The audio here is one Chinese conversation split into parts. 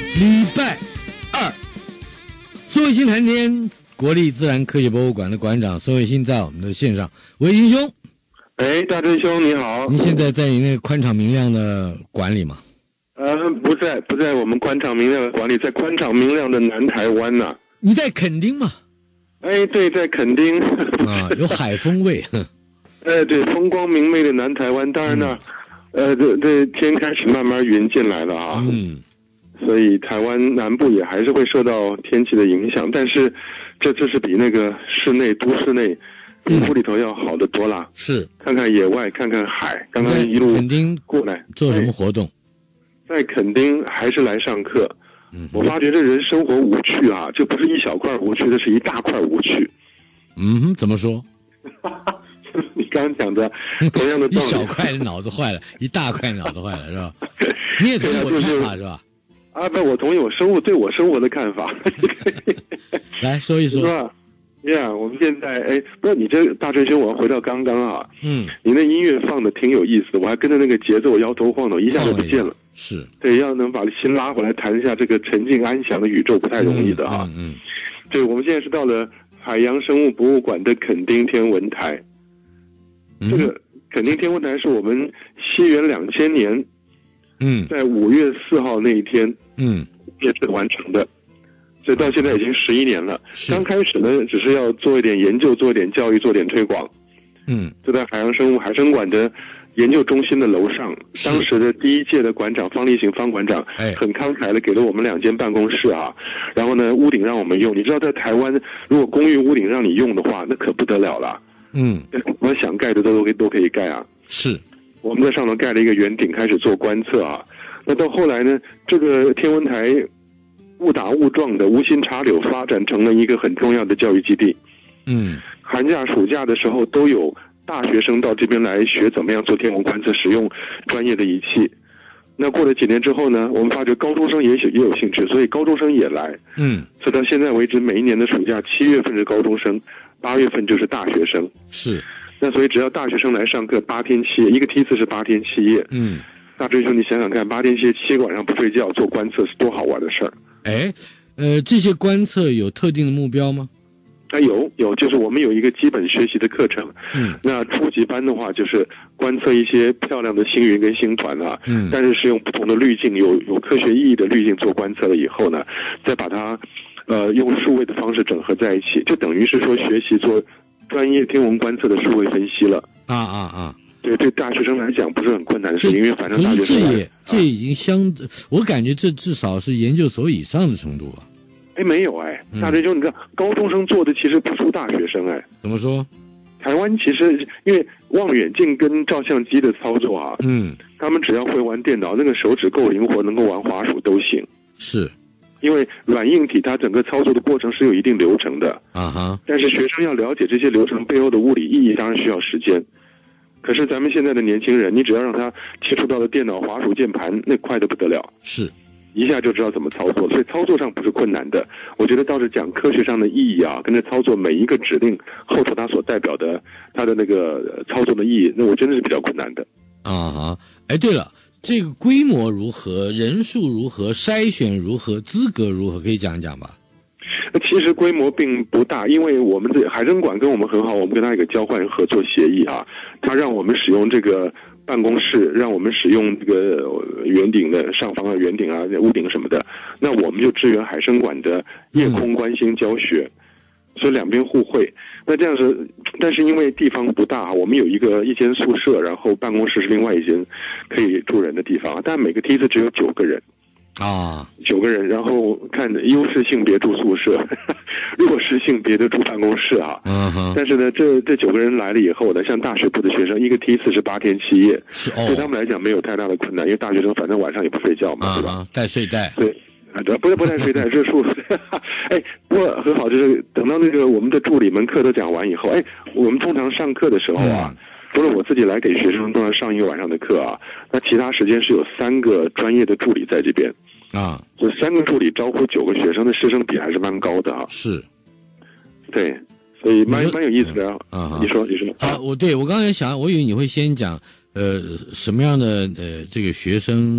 礼拜二，苏卫星谈天，国立自然科学博物馆的馆长苏卫星在我们的线上。卫星兄， 大真兄你好。 您现在在你那个宽敞明亮的馆里吗？ 不在我们宽敞明亮的馆里，在宽敞明亮的南台湾呐。 你在垦丁吗？ 对，在垦丁啊，有海风味。 对，风光明媚的南台湾。当然呢，这天开始慢慢云进来了啊。所以台湾南部也还是会受到天气的影响，但是这是比那个都市内皮肤里头要好得多啦。 是， 看看野外，看看海。刚刚一路垦丁过来做什么活动？ 在垦丁还是来上课。我发觉这人生活无趣啊，这不是一小块无趣，这是一大块无趣。 怎么说？ 你刚刚讲的同样的道理。 一小块脑子坏了，一大块脑子坏了，是吧？你也同意我的看法是吧？ 不，我同意对我生活的看法。 来说一说。 是吧？我们现在不是你这大真兄，我要回到刚刚啊。你那音乐放的挺有意思，我还跟着那个节奏摇头晃脑，一下就不见了。 是， 对，要能把心拉回来，谈一下这个沉静安详的宇宙，不太容易的啊。对，我们现在是到了海洋生物博物馆的垦丁天文台。这个垦丁天文台是我们西元2000年，在5月4号那一天，建设完成的。所以到现在已经11年了。刚开始呢，只是要做一点研究，做一点教育，做点推广。就在海洋生物海生馆的研究中心的楼上，当时的第一届的馆长方立行方馆长很慷慨的给了我们2间办公室啊，然后呢屋顶让我们用。你知道在台湾如果公寓屋顶让你用的话，那可不得了了。我们想盖的都可以盖啊。是，我们在上头盖了一个圆顶，开始做观测啊。那到后来呢，这个天文台误打误撞的无心插柳，发展成了一个很重要的教育基地。寒假暑假的时候都有大学生到这边来学怎么样做天文观测，使用专业的仪器。那过了几年之后呢，我们发觉高中生也有兴趣，所以高中生也来。所以到现在为止，每一年的暑假7月份是高中生，8月份就是大学生。是，那所以只要大学生来上课8天7夜，一个梯次是8天7夜。大追兄，你想想看，8天7夜7个晚上不睡觉做观测是多好玩的事儿。 这些观测有特定的目标吗？ 有，就是我们有一个基本学习的课程。那初级班的话，就是观测一些漂亮的星云跟星团啊。但是用不同的滤镜，有科学意义的滤镜做观测了以后呢，再把它用数位的方式整合在一起，就等于是说学习做专业天文观测的数位分析了。对大学生来讲不是很困难的事情，因为反正大学生这已经我感觉这至少是研究所以上的程度吧。 没有大追兄，你知道高中生做的其实不输大学生怎么说？ 台湾其实因为望远镜跟照相机的操作啊，他们只要会玩电脑，那个手指够灵活，能够玩滑鼠都行。是，因为软硬体它整个操作的过程是有一定流程的。但是学生要了解这些流程背后的物理意义，当然需要时间。可是咱们现在的年轻人，你只要让他接触到了电脑、滑鼠、键盘，那快得不得了。是。一下就知道怎么操作，所以操作上不是困难的。我觉得倒是讲科学上的意义啊，跟着操作每一个指令后头它所代表的它的那个操作的意义，那我真的是比较困难的。 对了，这个规模如何，人数如何，筛选如何，资格如何，可以讲一讲吧？ 其实规模并不大，因为我们的海生馆跟我们很好，我们跟他有个交换合作协议啊，他让我们使用这个办公室，让我们使用这个圆顶的上方啊、圆顶啊、屋顶什么的，那我们就支援海生馆的夜空观星教学，所以两边互惠。那这样子，但是因为地方不大，我们有一间宿舍，然后办公室是另外一间可以住人的地方，但每个梯子只有9个人。9个人，然后看优势性别住宿舍，弱势性别的住办公室啊。但是呢，这9个人来了以后呢，像大学部的学生，一个梯次是8天7夜，对他们来讲没有太大的困难，因为大学生反正晚上也不睡觉嘛，对吧？带睡袋。对，不带睡袋，这宿舍。不过很好，就是等到那个我们的助理们课都讲完以后，我们通常上课的时候啊。除了我自己来给学生都要上一个晚上的课啊，那其他时间是有3个专业的助理在这边这3个助理招呼9个学生的师生比还是蛮高的是，对，所以蛮有意思的你说我刚才想，我以为你会先讲什么样的这个学生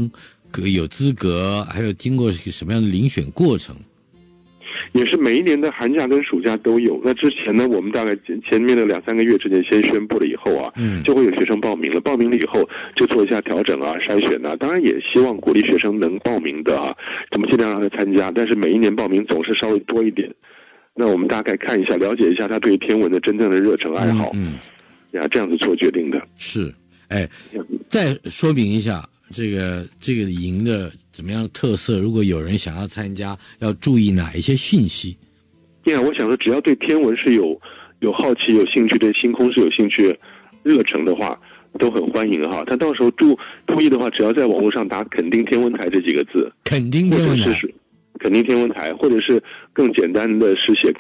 有资格，还有经过什么样的遴选过程？ 也是每一年的寒假跟暑假都有。那之前呢，我们大概前面的2-3个月之前先宣布了以后啊，就会有学生报名了。报名了以后就做一下调整啊、筛选啊。当然也希望鼓励学生能报名的啊，怎么尽量让他参加。但是每一年报名总是稍微多一点。那我们大概看一下，了解一下他对天文的真正的热忱爱好，这样子做决定的。 是，再说明一下这个营的怎么样的特色？如果有人想要参加，要注意哪一些讯息？ 我想说，只要对天文是有好奇、有兴趣，对星空是有兴趣、热忱的话，都很欢迎哈。他到时候注意的话，只要在网络上打“垦丁天文台”这几个字， 垦丁天文台， 垦丁天文台，或者是更简单的是写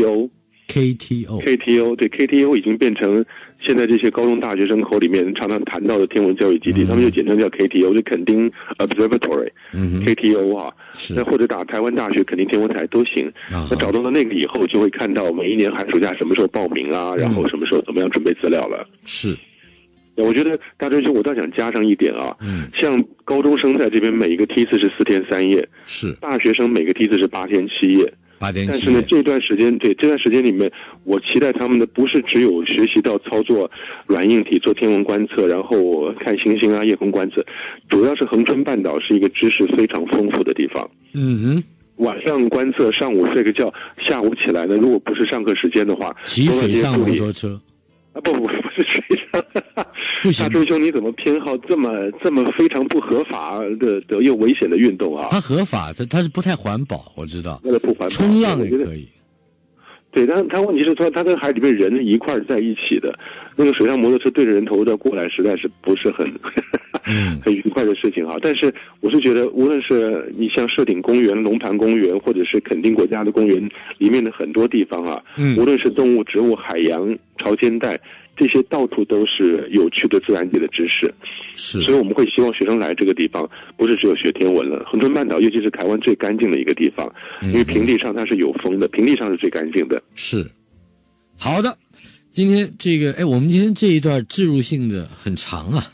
KTO， 对 KTO 已经变成现在这些高中大学生口里面常常谈到的天文教育基地，他们就简称叫 KTO， 就垦丁 Observatory，KTO 啊，那或者打台湾大学垦丁天文台都行。那找到了那个以后，就会看到每一年寒暑假什么时候报名啊，然后什么时候怎么样准备资料了。 是。 我觉得大追兄，我倒想加上一点啊，像高中生在这边每一个梯次是4天3夜， 是大学生每个梯次是8天7夜。但是呢，这段时间里面，我期待他们的不是只有学习到操作软硬体、做天文观测，然后看星星啊、夜空观测，主要是恒春半岛是一个知识非常丰富的地方。晚上观测，上午睡个觉，下午起来呢，如果不是上课时间的话， 骑水上摩托车。 不是水上，大追兄，你怎么偏好这么非常不合法的又危险的运动啊？ 它合法，它是不太环保，我知道。 那个不环保， 冲浪也可以。 对，但它问题是说，它跟海里面人一块在一起的，那个水上摩托车对着人头的过来，实在是不是很很愉快的事情哈。但是我是觉得，无论是你像社顶公园、龙盘公园，或者是垦丁国家的公园里面的很多地方啊，无论是动物、植物、海洋、潮间带，这些到处都是有趣的自然界的知识。 是， 所以我们会希望学生来这个地方，不是只有学天文了。恒春半岛尤其是台湾最干净的一个地方，因为平地上它是有风的，平地上是最干净的。 是，好的，今天这个我们今天这一段置入性的很长啊。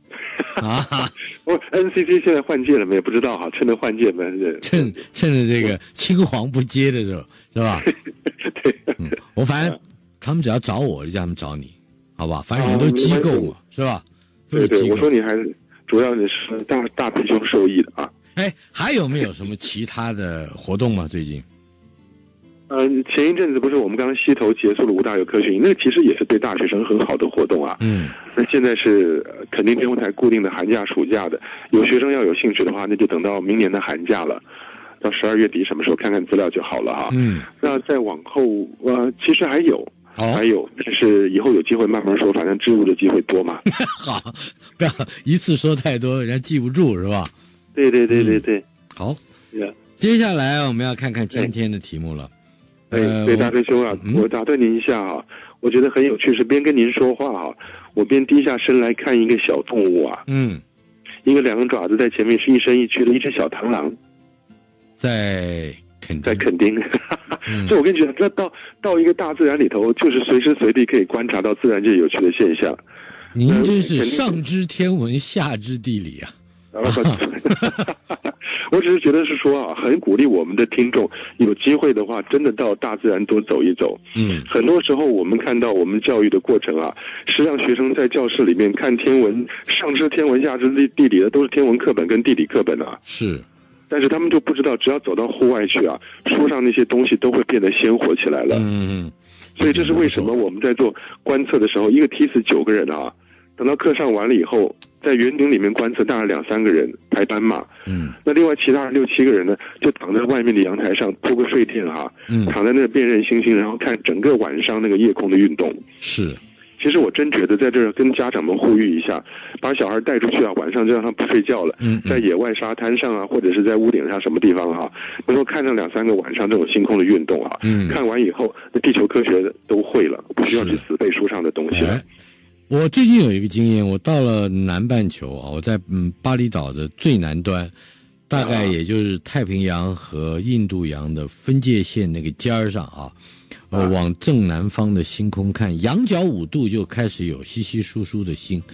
NCC 现在换届了没？不知道哈，趁着换届嘛， 趁着这个青黄不接的时候，是吧？ 对， 我反正他们只要找我，就叫他们找你，好吧？反正你们都机构嘛，是吧？ 对，我说你还主要你是大皮兄受益的啊。 还有没有什么其他的活动吗？最近？ 前一阵子不是我们刚刚溪头结束了5大游科学营，那个其实也是对大学生很好的活动啊。那现在是垦丁天文台固定的寒假、暑假的，有学生要有兴趣的话，那就等到明年的寒假了，到12月底什么时候看看资料就好了哈。那再往后，其实还有，但是以后有机会慢慢说，反正置入的机会多嘛。 好，不要一次说太多，人家记不住是吧？ 对。 好，接下来我们要看看今天的题目了。 对，大飞兄啊，我打断您一下啊，我觉得很有趣，是边跟您说话啊，我边低下身来看一个小动物啊，一个2个爪子在前面是一伸一屈的一只小螳螂，在垦丁，所以我跟你讲，这到一个大自然里头，就是随时随地可以观察到自然界有趣的现象。 您真是上知天文，下知地理啊！ 我只是觉得是说啊，很鼓励我们的听众有机会的话，真的到大自然多走一走。很多时候我们看到我们教育的过程啊，是让学生在教室里面看天文，上知天文下知地理的都是天文课本跟地理课本啊。 是， 但是他们就不知道，只要走到户外去啊，书上那些东西都会变得鲜活起来了。所以这是为什么我们在做观测的时候，一个梯次9个人啊，等到课上完了以后，在园林里面观测大概2-3个人排班嘛，那另外其他6-7个人呢，就躺在外面的阳台上铺个睡垫哈，躺在那辨认星星，然后看整个晚上那个夜空的运动。 是， 其实我真觉得在这儿跟家长们呼吁一下，把小孩带出去啊，晚上就让他不睡觉了，在野外沙滩上啊，或者是在屋顶上什么地方哈，能够看上2-3个晚上这种星空的运动啊，看完以后，那地球科学都会了，不需要去死背书上的东西了。 我最近有一个经验，我到了南半球啊，我在巴厘岛的最南端，大概也就是太平洋和印度洋的分界线那个尖上啊，往正南方的星空看，仰角5度就开始有稀稀疏疏的星，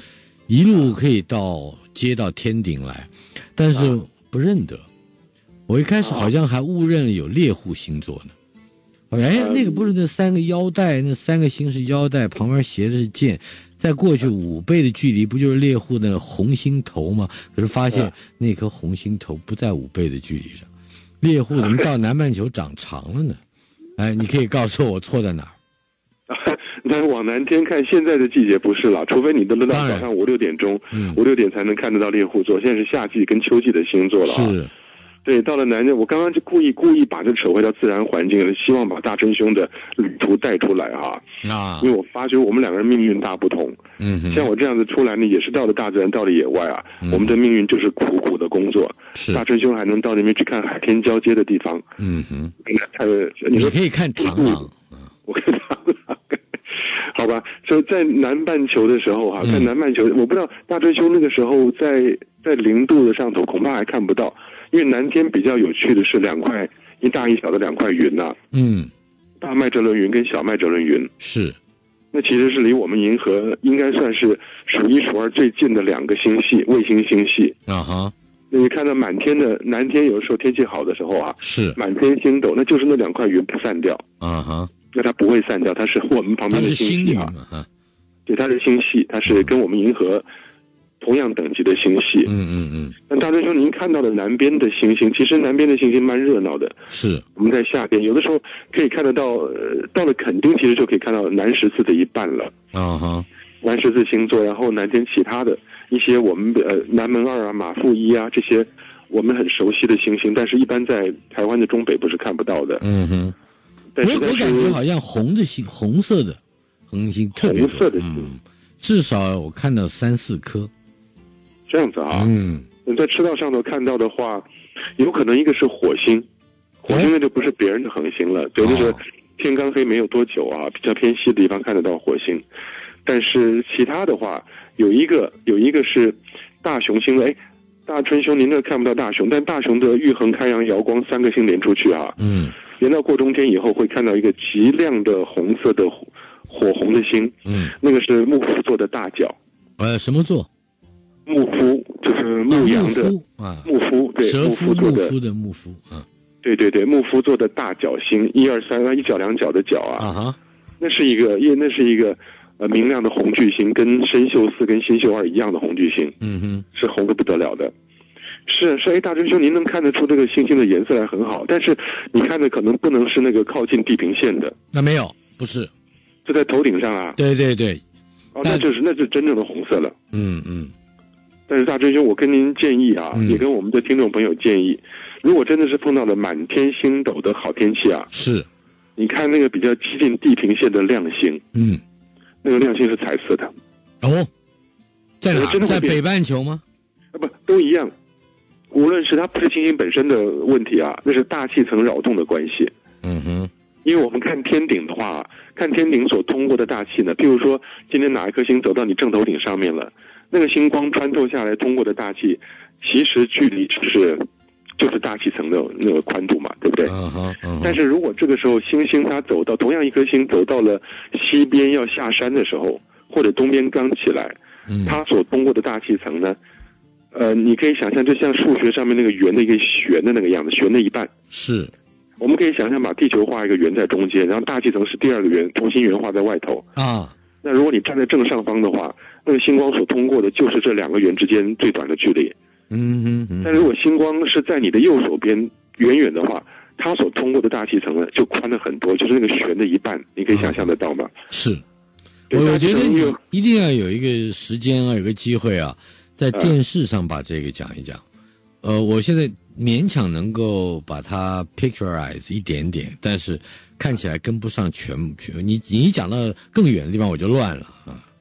一路可以接到天顶来，但是不认得。我一开始好像还误认了有猎户星座呢。那个不是那3个腰带，那3个星是腰带，旁边斜的是剑，再过去5倍的距离，不就是猎户的红星头吗？可是发现那颗红星头不在5倍的距离上，猎户怎么到南半球长长了呢？你可以告诉我错在哪儿？ 那往南天看，现在的季节不是了，除非你都到早上5、6点钟，5、6点才能看得到猎户座。现在是夏季跟秋季的星座了。 是， 对，到了南天，我刚刚就故意把这扯回到自然环境，希望把大真兄的旅途带出来因为我发觉我们2个人命运大不同。像我这样子出来呢，也是到了大自然，到了野外我们的命运就是苦苦的工作。大真兄还能到那边去看海天交接的地方。 你可以看螳螂。 我看螳螂。好吧，所以在南半球的时候看南半球，我不知道大真兄那个时候在0度的上头恐怕还看不到，因为南天比较有趣的是2块一大一小的2块云大麦哲伦云跟小麦哲伦云是， 那其实是离我们银河应该算是数1数2最近的2个星系，卫星星系那你看到满天的南天，有的时候天气好的时候是满天星斗，那就是那2块云不散掉那它不会散掉，它是我们旁边的星系对，它是星系，它是跟我们银河同样等级的星系。但大真兄，您看到的南边的星星，其实南边的星星蛮热闹的。 是， 我们在下边有的时候可以看得到，到了垦丁，其实就可以看到南14的一半了。南14星座，然后南天其他的一些我们南门2马负1这些我们很熟悉的星星，但是一般在台湾的中北部是看不到的。 我感觉好像红色的恒星特别多，红色的至少我看到3、4颗， 这样子你在赤道上头看到的话，有可能一个是火星那就不是别人的恒星了，对，就是天刚黑没有多久比较偏西的地方看得到火星，但是其他的话，有一个是大熊星的，大春兄您那看不到大熊，但大熊的玉衡、开阳、瑶光3个星连出去连到过冬天以后会看到一个极亮的红色的火红的星，那个是木夫座的大角。 什么座？ 木夫，就是牧羊的木夫，对， 蛇夫木夫的木夫对，木夫座的大角星，1、2、3，一角2角的角那是一个明亮的红巨星，跟参宿4跟星宿2一样的红巨星，是红的不得了的。是，大真兄，您能看得出这个星星的颜色来很好，但是你看的可能不能是那个靠近地平线的。 那没有，不是， 就在头顶上对。 那是真正的红色了。但是大真兄，我跟您建议也跟我们的听众朋友建议，如果真的是碰到了满天星斗的好天气是， 你看那个比较接近地平线的亮星，那个亮星是彩色的。 在哪？在北半球吗？ 不，都一样。无论是它不是星星本身的问题那是大气层扰动的关系。因为我们看天顶的话，看天顶所通过的大气呢，譬如说今天哪一颗星走到你正头顶上面了，那个星光穿透下来通过的大气，其实距离就是大气层的那个宽度嘛，对不对？但是如果这个时候星星它走到同样一颗星走到了西边要下山的时候，或者东边刚起来，它所通过的大气层呢，你可以想象就像数学上面那个圆的一个旋的那个样子，旋的一半。 是， 我们可以想象把地球画一个圆在中间，然后大气层是第2个圆，同心圆画在外头那如果你站在正上方的话，那个星光所通过的就是这2个圆之间最短的距离。但如果星光是在你的右手边远远的话，它所通过的大气层呢就宽了很多，就是那个旋的一半，你可以想象得到吗？ 是，我觉得你一定要有一个时间有个机会在电视上把这个讲一讲。我现在勉强能够把它 picturize 一点点，但是看起来跟不上全。你讲到更远的地方我就乱了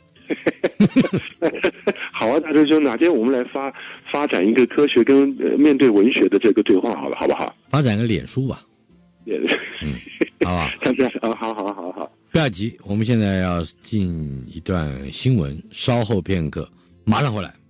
好大真兄，哪天我们来发展一个科学跟面对文学的这个对话好不好？ 发展个脸书吧。好吧。好。不要急，我们现在要进一段新闻，稍后片刻马上回来。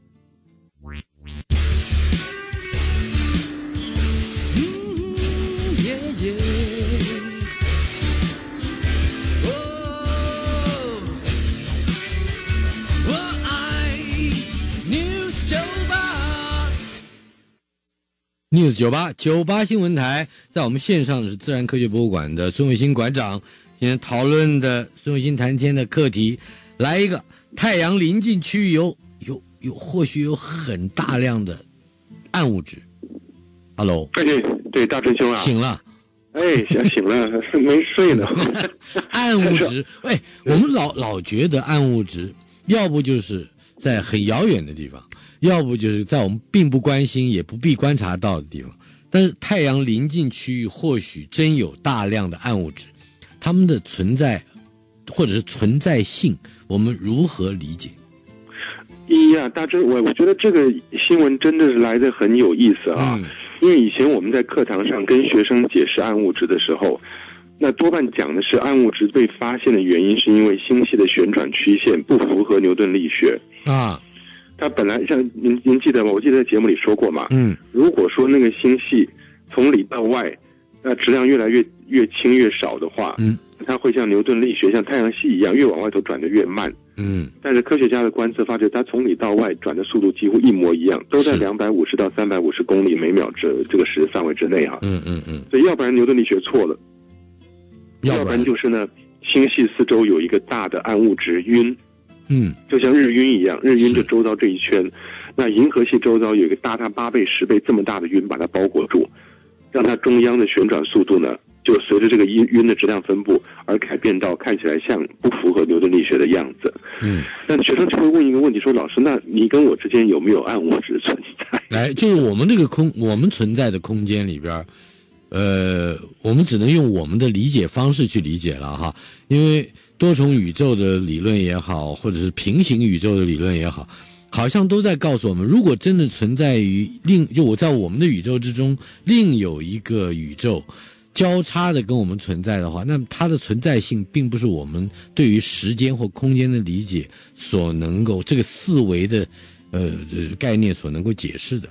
News 98新闻台，在我们线上的是自然科学博物馆的孙卫星馆长。今天讨论的孙卫星谈天的课题，来一个太阳临近区域或许有很大量的暗物质。Hello， 对，大师兄啊， 醒了。 醒了，没睡呢。 暗物质，我们老觉得暗物质，要不就是在很遥远的地方，要不就是在我们并不关心也不必观察到的地方。但是太阳临近区域或许真有大量的暗物质，它们的存在或者是存在性，我们如何理解？ 大致我觉得这个新闻真的是来得很有意思啊。因为以前我们在课堂上跟学生解释暗物质的时候，那多半讲的是暗物质被发现的原因是因为星系的旋转曲线不符合牛顿力学啊。它本来像您记得吗？我记得在节目里说过嘛。如果说那个星系从里到外，那质量越来越轻越少的话，它会像牛顿力学像太阳系一样，越往外头转得越慢。但是科学家的观测发觉，它从里到外转的速度几乎一模一样，都在250到350公里每秒这个时范围之内哈。所以要不然牛顿力学错了，要不然就是呢，星系四周有一个大的暗物质晕，就像日晕一样，日晕就周遭这一圈，那银河系周遭有一个大它8倍10倍这么大的晕把它包裹住，让它中央的旋转速度呢，就随着这个晕的质量分布而改变到看起来像不符合牛顿力学的样子。但学生就会问一个问题说，老师，那你跟我之间有没有暗物质存在？ 就是我们这个我们存在的空间里边，我们只能用我们的理解方式去理解了哈。因为多重宇宙的理论也好，或者是平行宇宙的理论也好，好像都在告诉我们，如果真的存在于就我在我们的宇宙之中另有一个宇宙交叉的跟我们存在的话，那么它的存在性并不是我们对于时间或空间的理解所能够这个四维的概念所能够解释的。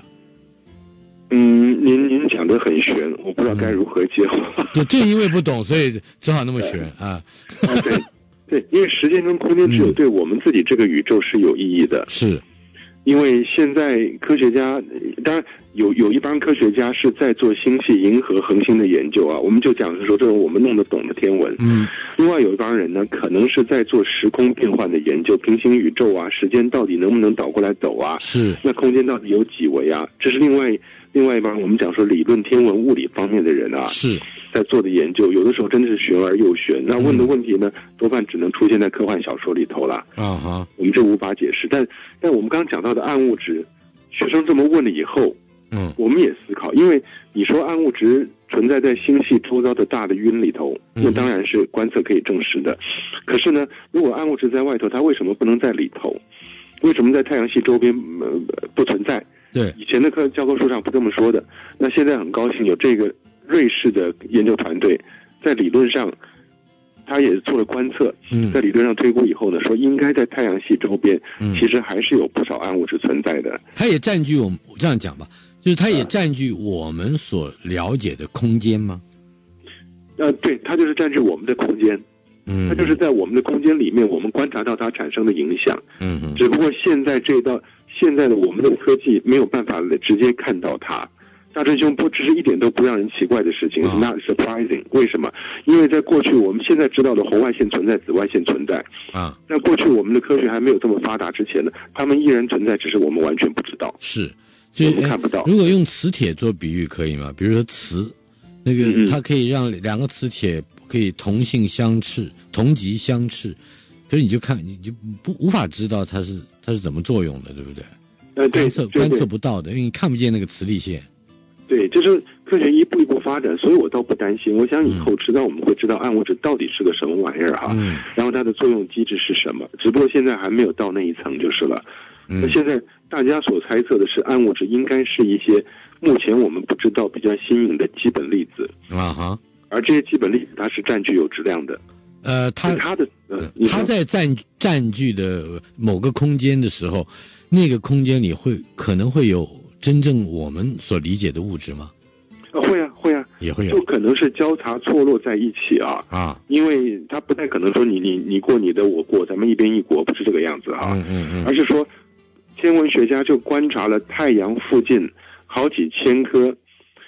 您讲得很玄，我不知道该如何接话。 就因为不懂，所以只好那么玄啊。 对，因为时间跟空间只有对我们自己这个宇宙是有意义的。 是。 因为现在科学家，当然有一帮科学家是在做星系、银河、恒星的研究啊，我们就讲是说这种我们弄得懂的天文。另外有一帮人呢，可能是在做时空变换的研究，平行宇宙啊，时间到底能不能倒过来走啊？是。那空间到底有几维啊？这是另外一帮我们讲说理论天文物理方面的人啊，是在做的研究，有的时候真的是玄而又玄。那问的问题呢，多半只能出现在科幻小说里头了。我们这无法解释。但我们刚刚讲到的暗物质，学生这么问了以后，我们也思考，因为你说暗物质存在在星系周遭的大的晕里头，那当然是观测可以证实的。可是呢，如果暗物质在外头，它为什么不能在里头？为什么在太阳系周边不存在？对，以前的教科书上不这么说的。那现在很高兴有这个瑞士的研究团队，在理论上他也做了观测，在理论上推估以后呢，说应该在太阳系周边，其实还是有不少暗物质存在的。 它也占据我们这样讲吧，就是它也占据我们所了解的空间吗？ 对，它就是占据我们的空间。它就是在我们的空间里面，我们观察到它产生的影响。只不过现在的我们的科技没有办法直接看到它。大真兄这是一点都不让人奇怪的事情，It's not surprising。为什么？因为在过去我们现在知道的红外线存在，紫外线存在啊。在过去我们的科学还没有这么发达之前呢，它们依然存在，只是我们完全不知道。 是， 我们看不到。 如果用磁铁做比喻可以吗？比如说磁，那个它可以让两个磁铁可以同性相斥、同极相斥，可是你就无法知道它是怎么作用的，对不对？观测不到的，因为你看不见那个磁力线。 对，就是科学一步一步发展，所以我倒不担心。我想以后迟早我们会知道暗物质到底是个什么玩意儿哈，然后它的作用机制是什么，只不过现在还没有到那一层就是了。那现在大家所猜测的是，暗物质应该是一些目前我们不知道比较新颖的基本粒子而这些基本粒子它是占据有质量的。 它在占据的某个空间的时候，那个空间里可能会有真正我们所理解的物质吗？ 会啊， 也会有， 就可能是交叉错落在一起啊，因为它不太可能说你过你的我过，咱们一边一国，不是这个样子而是说天文学家就观察了太阳附近好几千颗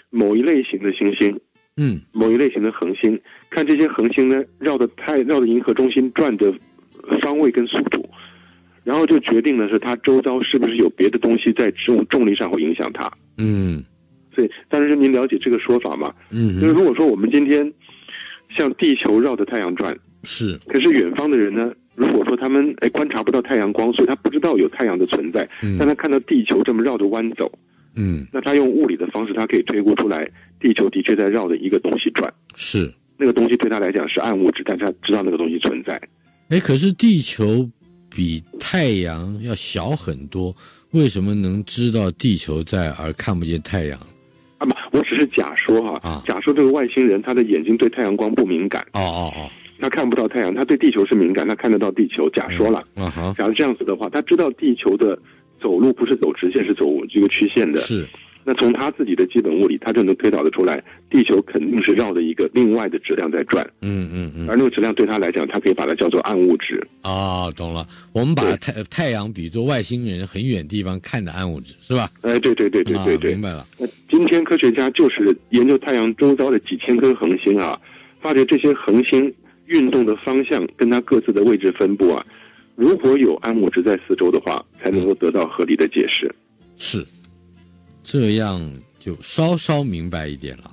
某一类型的星星，某一类型的恒星，看这些恒星呢绕着银河中心转的方位跟速度，然后就决定了是它周遭是不是有别的东西在重力上会影响它。所以，但是您了解这个说法吗？就是如果说我们今天像地球绕着太阳转， 是， 可是远方的人呢，如果说他们观察不到太阳光，所以他不知道有太阳的存在，但他看到地球这么绕着弯走，那他用物理的方式，他可以推估出来，地球的确在绕着一个东西转， 是， 那个东西对他来讲是暗物质，但他知道那个东西存在。 可是地球比太阳要小很多，为什么能知道地球在而看不见太阳？ 我只是假说哈，假说这个外星人他的眼睛对太阳光不敏感，他看不到太阳，他对地球是敏感，他看得到地球。假说了，假如这样子的话，他知道地球的走路不是走直线，是走这个曲线的。 是， 那从他自己的基本物理，他就能推导得出来，地球肯定是绕着一个另外的质量在转。而那个质量对他来讲，他可以把它叫做暗物质。 懂了。我们把太阳比作外星人很远地方看的暗物质，是吧？ 对， 明白了。 那今天科学家就是研究太阳周遭的几千颗恒星啊，发觉这些恒星运动的方向跟它各自的位置分布啊，如果有暗物质在四周的话，才能够得到合理的解释。 是，这样就稍稍明白一点了。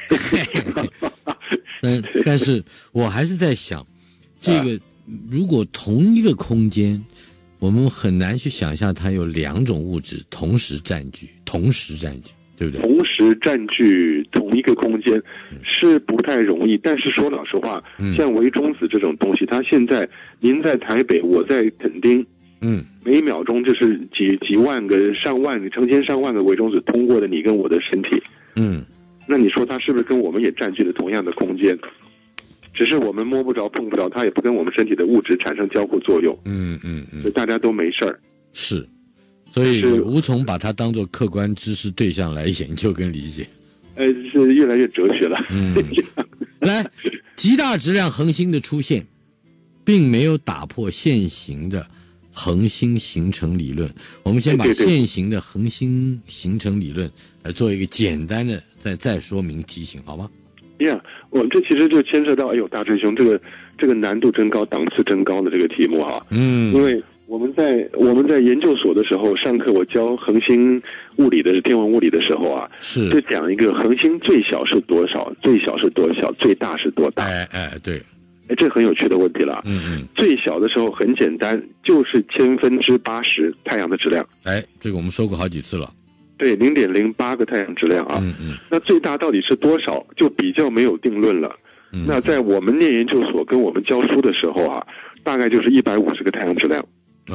但是我还是在想，这个如果同一个空间，我们很难去想象它有两种物质同时占据，对不对？ 同时占据同一个空间是不太容易，但是说老实话，像微中子这种东西，它现在您在台北，我在垦丁，每秒钟就是几万个、上万个、成千上万个微中子通过的你跟我的身体，那你说它是不是跟我们也占据了同样的空间？只是我们摸不着、碰不着，它也不跟我们身体的物质产生交互作用，所以大家都没事儿。 是。所以无从把它当作客观知识对象来研究跟理解， 是越来越哲学了。 来，极大质量恒星的出现，并没有打破现行的恒星形成理论。我们先把现行的恒星形成理论来做一个简单的再说明提醒，好吗？ 我们这其实就牵涉到，大追兄，这个难度真高，档次真高的这个题目哈。因为我们在研究所的时候上课，我教恒星物理的天文物理的时候啊，就讲一个恒星最小是多少，最小是多小，最大是多大。 对， 这很有趣的问题了。最小的时候很简单，就是80%太阳的质量。 这个我们说过好几次了。 对，0.08个太阳质量啊。那最大到底是多少，就比较没有定论了。那在我们念研究所跟我们教书的时候啊，大概就是150个太阳质量。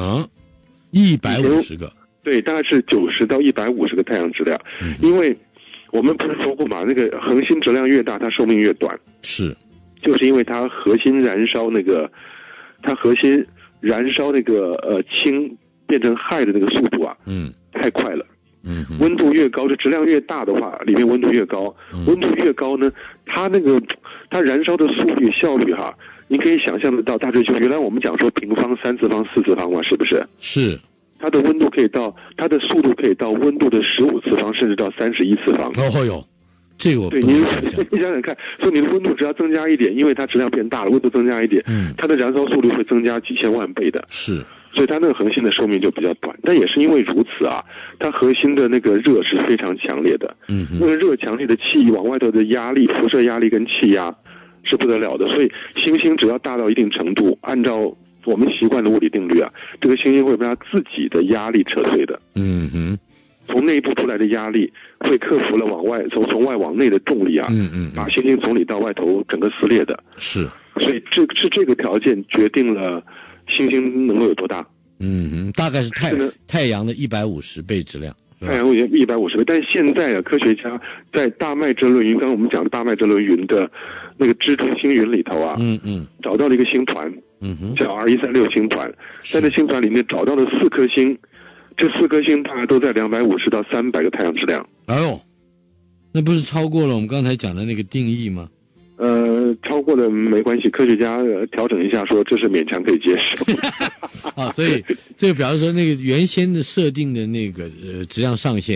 150个。 对，大概是90到150个太阳质量。因为我们不是说过嘛，那个恒星质量越大，它寿命越短。 是， 就是因为它核心燃烧那个氢变成氦的那个速度啊，太快了。温度越高，这质量越大的话，里面温度越高。温度越高呢，它燃烧的速率效率哈，你可以想象得到。大追兄，原来我们讲说平方、三次方、四次方嘛，是不是？ 是。 它的温度可以到，它的速度可以到温度的15次方，甚至到31次方。 这个我对，你想想看，所以你的温度只要增加一点，因为它质量变大了，温度增加一点，它的燃烧速率会增加几千万倍的。 是。 所以它那个恒星的寿命就比较短，但也是因为如此啊，它核心的那个热是非常强烈的。那个热强烈的气往外头的压力、辐射压力跟气压是不得了的。所以星星只要大到一定程度，按照我们习惯的物理定律啊，这个星星会被它自己的压力扯碎的。从内部出来的压力会克服了从外往内的重力啊，把星星从里到外头整个撕裂的。 是。 所以这个条件决定了星星能够有多大？ 大概是太阳的150倍质量。 太阳150倍，但现在啊，科学家在大麦哲伦云，刚刚我们讲的大麦哲伦云的那个蜘蛛星云里头啊，找到了一个星团，叫 R136星团，在这星团里面找到了4颗星，这4颗星大概都在250到300个太阳质量。 那不是超过了我们刚才讲的那个定义吗？ 超过了没关系，科学家调整一下说这是勉强可以接受。 所以这个表示说那个原先的设定的那个质量上限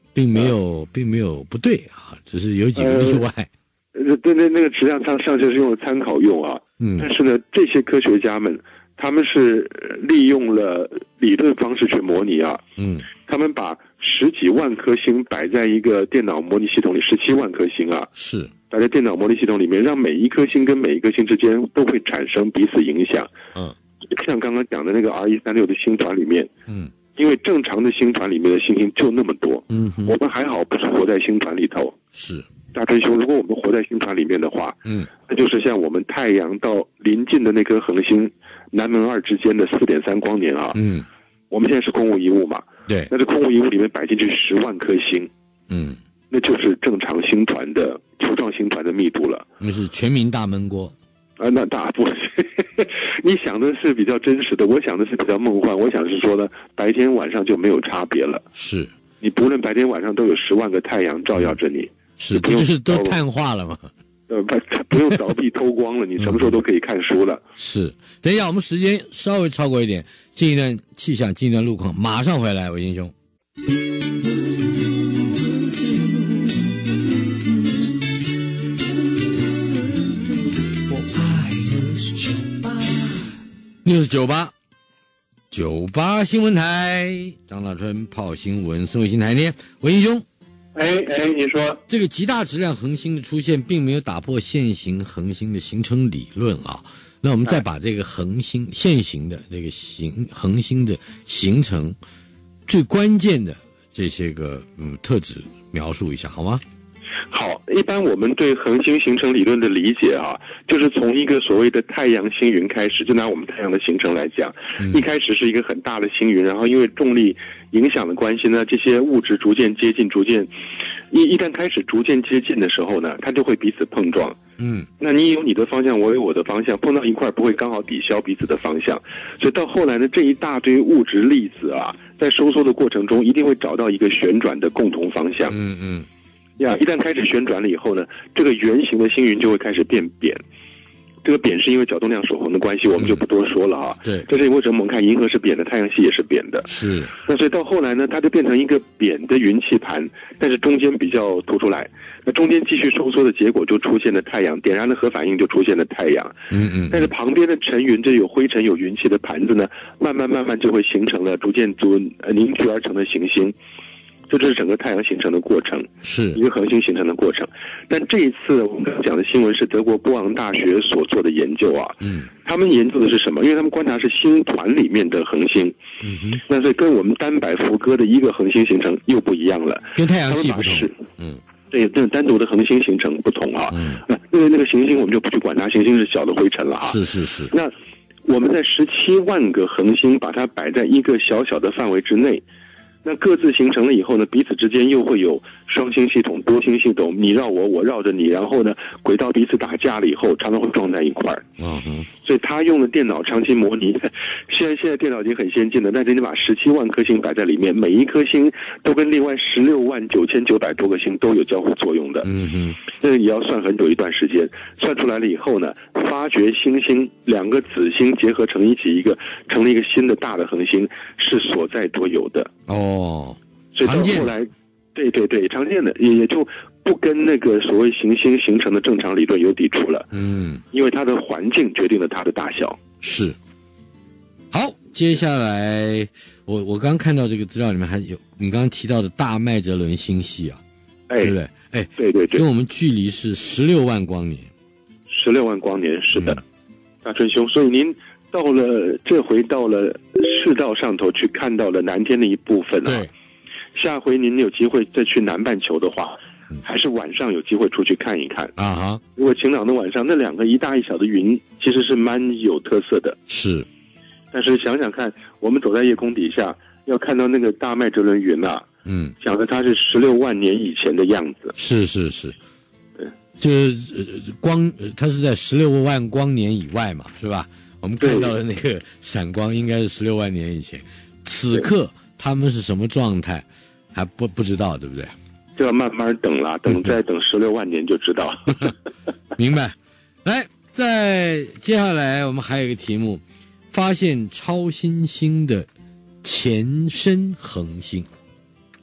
并没有不对啊，只是有几个例外。 那个实际上上去是用参考用啊，但是呢，这些科学家们他们是利用了理论方式去模拟啊，他们把10几万颗星摆在一个电脑模拟系统里，17万颗星啊， 是摆在电脑模拟系统里面，让每一颗星跟每一颗星之间都会产生彼此影响。像刚刚讲的那个 R136的星团里面，因为正常的星团里面的星星就那么多，我们还好不是活在星团里头。 是大春兄，如果我们活在星团里面的话，那就是像我们太阳到临近的那颗恒星南门2之间的4.3光年啊，我们现在是空无一物嘛， 对， 那这空无一物里面摆进去10万颗星，那就是正常星团的球状星团的密度了， 那是全民大闷锅啊，那大不你想的是比较真实的，我想的是比较梦幻，我想是说呢，白天晚上就没有差别了， 是你不论白天晚上都有10万个太阳照耀着你， 是不就是都碳化了吗？ 不用凿壁偷光了，你什么时候都可以看书了。 是，等一下，我们时间稍微超过一点，进一段气象，进一段路况，马上回来，伟英兄。News98新闻台，张大春泡新闻，宋伟新台呢，伟英兄。 你说这个极大质量恒星的出现，并没有打破现行恒星的形成理论啊。那我们再把这个恒星现行的这个恒星的形成最关键的这些个特质描述一下好吗？ 好，一般我们对恒星形成理论的理解啊，就是从一个所谓的太阳星云开始，就拿我们太阳的形成来讲，一开始是一个很大的星云，然后因为重力影响的关系呢，这些物质逐渐接近，一旦开始逐渐接近的时候呢，它就会彼此碰撞。那你有你的方向，我有我的方向，碰到一块不会刚好抵消彼此的方向，所以到后来呢，这一大堆物质粒子啊，在收缩的过程中，一定会找到一个旋转的共同方向。一旦开始旋转了以后呢，这个圆形的星云就会开始变扁。这个扁是因为角动量守恒的关系，我们就不多说了啊。 对， 这是为什么我们看银河是扁的，太阳系也是扁的。 是。 那所以到后来呢，它就变成一个扁的云气盘，但是中间比较凸出来。那中间继续收缩的结果就出现了太阳，点燃了核反应就出现了太阳。但是旁边的尘云，这有灰尘有云气的盘子呢，慢慢就会形成了逐渐凝聚而成的行星。这是整个太阳形成的过程，是一个恒星形成的过程。但这一次我们刚刚讲的新闻是德国波昂大学所做的研究啊，他们研究的是什么？因为他们观察是星团里面的恒星，那所以跟我们单摆福哥的一个恒星形成又不一样了， 跟太阳系不同。 对，这单独的恒星形成不同啊。因为那个行星我们就不去管它，行星是小的灰尘了啊。是。那我们在17万个恒星把它摆在一个小小的范围之内。那各自形成了以后呢，彼此之间又会有双星系统、多星系统，你绕我，我绕着你，然后呢，轨道彼此打架了以后，常常会撞在一块儿。所以他用了电脑长期模拟，现在电脑已经很先进了，但是你把17万颗星摆在里面，每一颗星都跟另外169900多个星都有交互作用的。这个也要算很久一段时间，算出来了以后呢，发觉星星两个子星结合成一起，成了一个新的大的恒星，是所在多有的。所以到后来，对，常见的也就不跟那个所谓行星形成的正常理论有抵触了。因为它的环境决定了它的大小。是。 好，接下来我刚看到这个资料里面还有你刚刚提到的大麦哲伦星系啊，对不对？对，跟我们距离是16万光年。 16万光年，是的，大春兄。所以您这回到了赤道上头去看到了南天的一部分啊。对。下回您有机会再去南半球的话，还是晚上有机会出去看一看啊。如果晴朗的晚上，那两个一大一小的云其实是蛮有特色的。是。但是想想看，我们走在夜空底下，要看到那个大麦哲伦云啊，想着它是16万年以前的样子。是。对。就是它是在16万光年以外嘛，是吧？我们看到的那个闪光应该是16万年以前，此刻他们是什么状态还不知道，对不对？就要慢慢等了，再等16万年就知道。 明白。来，再接下来我们还有一个题目，发现超新星的前身恒星。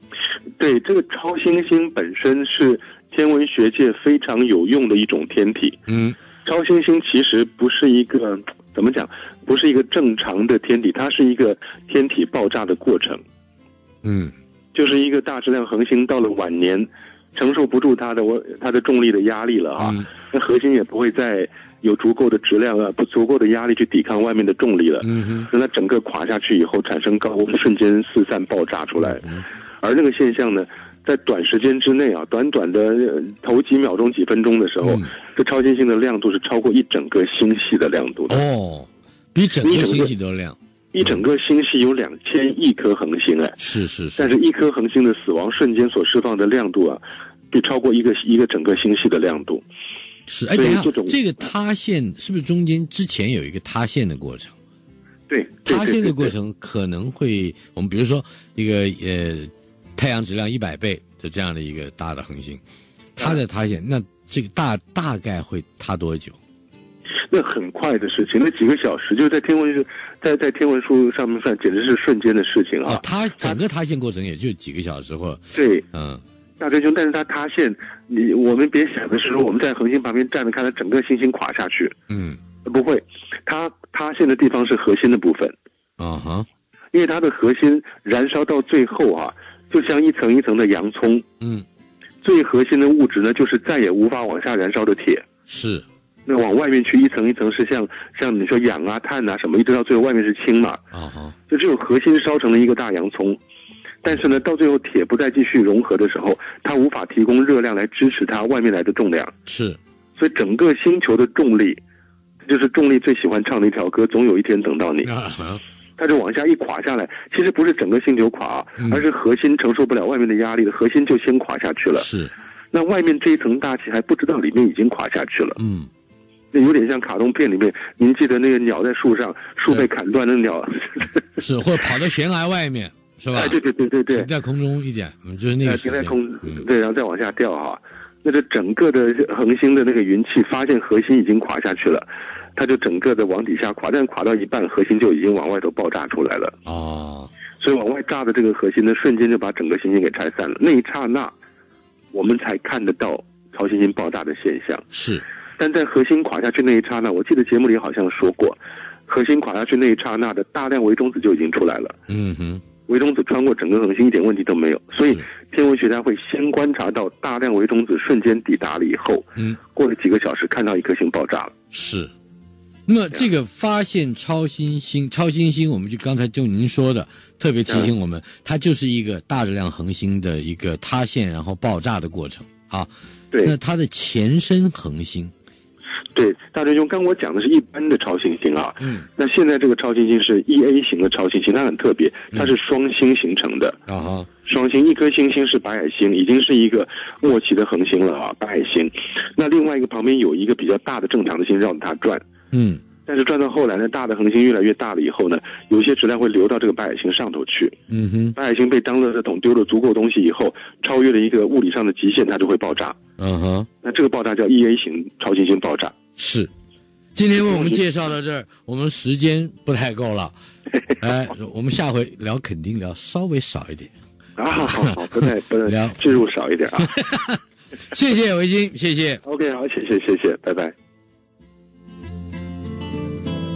对，这个超新星本身是天文学界非常有用的一种天体。超新星其实不是一个怎么讲，不是一个正常的天体，它是一个天体爆炸的过程。就是一个大质量恒星到了晚年，承受不住它的重力的压力了啊，那核心也不会再有足够的质量不足够的压力去抵抗外面的重力了。那它整个垮下去以后，产生高温，瞬间四散爆炸出来。而那个现象呢，在短时间之内啊，短短的头几秒钟、几分钟的时候，这超新星的亮度是超过一整个星系的亮度的。 比整个星系都亮。 一整个星系有2000亿颗恒星， 是。 但是一颗恒星的死亡瞬间所释放的亮度啊，就超过一个整个星系的亮度。 是，等一下，这个塌陷是不是中间之前有一个塌陷的过程？ 对， 塌陷的过程可能会，我们比如说一个太阳质量100倍的这样的一个大的恒星，它的塌陷，那这个大概会塌多久？ 那很快的事情，那几个小时，就在天文书上面算，简直是瞬间的事情啊！ 它整个塌陷过程也就几个小时或对，大追兄，但是它塌陷，我们别想的是说我们在恒星旁边站着看它整个星星垮下去，不会，它塌陷的地方是核心的部分，因为它的核心燃烧到最后啊，就像一层一层的洋葱，最核心的物质呢，就是再也无法往下燃烧的铁， 是。 那往外面去一层一层是像你说氧啊、碳啊什么，一直到最后外面是氢嘛，就只有核心烧成了一个大洋葱。但是呢，到最后铁不再继续融合的时候，它无法提供热量来支持它外面来的重量。 是， 所以整个星球的重力，就是重力最喜欢唱的一条歌，总有一天等到你。它就往下一垮下来，其实不是整个星球垮，而是核心承受不了外面的压力的核心就先垮下去了。 是， 那外面这一层大气还不知道里面已经垮下去了。那有点像卡通片里面，您记得那个鸟在树上，树被砍断的鸟， 是，或者跑到悬崖外面，是吧？ 对， 停在空中一点，就是那个停在空，对，然后再往下掉哈。那这整个的恒星的那个云气发现核心已经垮下去了，它就整个的往底下垮，但垮到一半，核心就已经往外头爆炸出来了。所以往外炸的这个核心呢，瞬间就把整个行星给拆散了。那一刹那，我们才看得到超新星爆炸的现象。 是。 但在核心垮下去那一刹那，我记得节目里好像说过，核心垮下去那一刹那的大量微中子就已经出来了。微中子穿过整个恒星一点问题都没有，所以天文学家会先观察到大量微中子瞬间抵达了以后，过了几个小时看到一颗星爆炸了。 是。那么这个发现超新星，我们就刚才就您说的，特别提醒我们，它就是一个大质量恒星的一个塌陷然后爆炸的过程啊。 对。 那它的前身恒星。 对，大追兄，刚我讲的是一般的超新星啊，那现在这个超新星是 EA 型的超新星，它很特别，它是双星形成的。双星，一颗星星是白矮星，已经是一个末期的恒星了啊，白矮星。那另外一个旁边有一个比较大的正常的星绕着它转，但是转到后来呢，大的恒星越来越大了以后呢，有些质量会流到这个白矮星上头去。白矮星被当垃圾桶丢了足够东西以后，超越了一个物理上的极限，它就会爆炸。那这个爆炸叫 EA 型超新星爆炸。是。 今天为我们介绍到这儿，我们时间不太够了，我们下回聊肯定聊稍微少一点。 好，不能聊，置入少一点啊。 谢谢维京，谢谢。 OK， 好，谢谢，拜拜。